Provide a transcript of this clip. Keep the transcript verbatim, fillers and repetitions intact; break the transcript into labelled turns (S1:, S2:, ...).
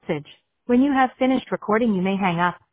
S1: message. When you have finished recording, you may hang up.